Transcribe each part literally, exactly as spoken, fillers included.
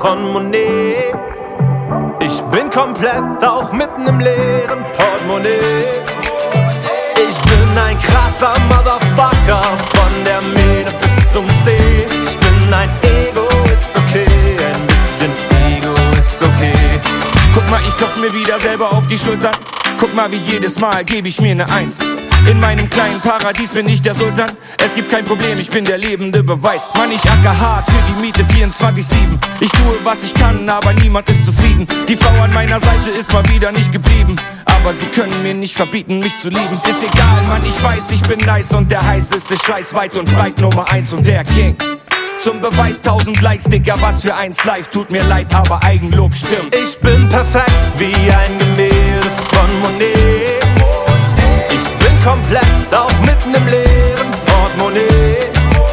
von Monet. Ich bin komplett auch mitten im leeren Portemonnaie. Ich bin ein krasser Motherfucker, von der Mähne bis zum Zeh. Ich bin ein Egoist, okay, ein bisschen Ego ist okay. Guck mal, ich klopf mir wieder selber auf die Schultern. Guck mal, wie jedes Mal gebe ich mir ne Eins. In meinem kleinen Paradies bin ich der Sultan. Es gibt kein Problem, ich bin der lebende Beweis. Mann, ich acker hart für die Miete vierundzwanzig sieben. Ich tue, was ich kann, aber niemand ist zufrieden. Die Frau an meiner Seite ist mal wieder nicht geblieben. Aber sie können mir nicht verbieten, mich zu lieben. Ist egal, Mann, ich weiß, ich bin nice und der heißeste Scheiß weit und breit Nummer eins und der King. Zum Beweis tausend Likes, Digga, was für eins live. Tut mir leid, aber Eigenlob stimmt. Ich bin perfekt wie ein Gemälde von Monet. Ich bin komplett auch mitten im leeren Portemonnaie.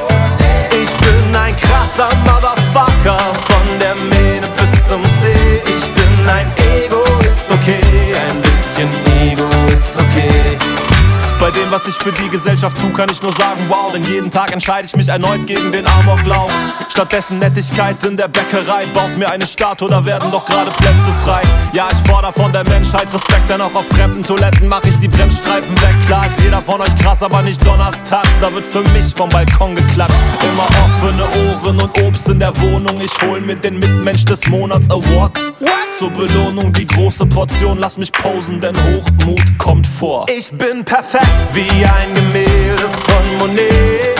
Ich bin ein krasser Motherfucker, von der Mähne bis zum Zeh. Ich bin ein Egoist, okay, ein bisschen Ego ist okay. Bei dem, was ich für die Gesellschaft tue, kann ich nur sagen, wow, denn jeden Tag entscheide ich mich erneut gegen den Amoklauf. Stattdessen Nettigkeit in der Bäckerei, baut mir eine Statue, da werden doch gerade Plätze frei. Ja, ich fordere von der Menschheit Respekt, denn auch auf fremden Toiletten mache ich die Bremsstreifen weg. Klar ist jeder von euch krass, aber nicht donnerstags, da wird für mich vom Balkon geklatscht. Immer offene Ohren und Obst in der Wohnung, ich hol mir den Mitmensch des Monats Award. Zur Belohnung die große Portion, lass mich posen, denn Hochmut kommt vor. Ich bin perfekt wie ein Gemälde von Monet.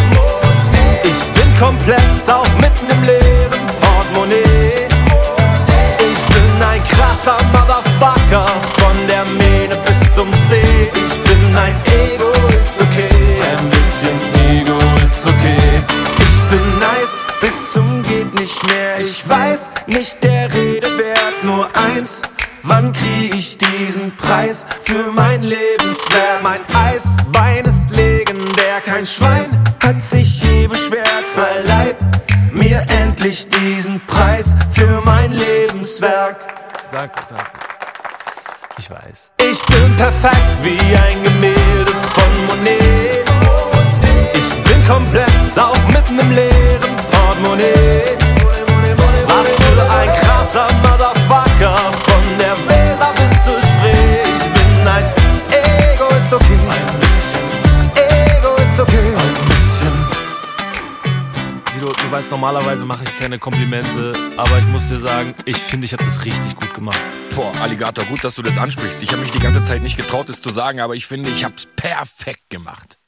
Ich bin komplett auch mitten im leeren Portemonnaie. Ich bin ein krasser Motherfucker, von der Mähne bis zum Zeh. Ich bin ein Egoist, okay, ein bisschen Ego ist okay. Ich bin nice bis zum geht nicht mehr. Ich weiß nicht der Rede wert, nur eins. Wann krieg ich diesen Preis für mein Lebenswerk? Mein Eisbein ist legendär, kein Schwein hat sich je beschwert. Verleiht mir endlich diesen Preis für mein Lebenswerk. Danke, danke. Ich weiß. Ich bin perfekt wie ein Gemälde von Monet. Ich bin komplett auch mitten im leeren Portemonnaie. Was für ein krasser Motherfucker, von der Weser bis zur Spree. Ich bin ein Ego ist okay, ein bisschen Ego ist okay, ein bisschen. Sido, du weißt, normalerweise mache ich keine Komplimente, aber ich muss dir sagen, ich finde, ich habe das richtig gut gemacht. Boah, Alligator, gut, dass du das ansprichst. Ich habe mich die ganze Zeit nicht getraut, es zu sagen, aber ich finde, ich hab's perfekt gemacht.